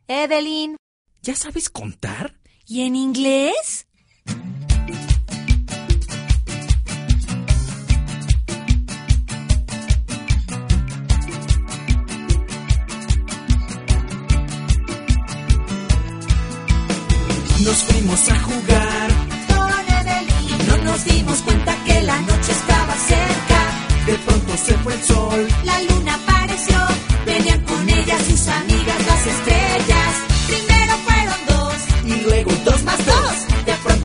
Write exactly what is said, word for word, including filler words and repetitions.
Evelyn. ¿Ya sabes contar? ¿Y en inglés? Nos fuimos a jugar Con Evelyn. no nos dimos cuenta que la noche estaba cerca. De pronto se fue el sol. La luna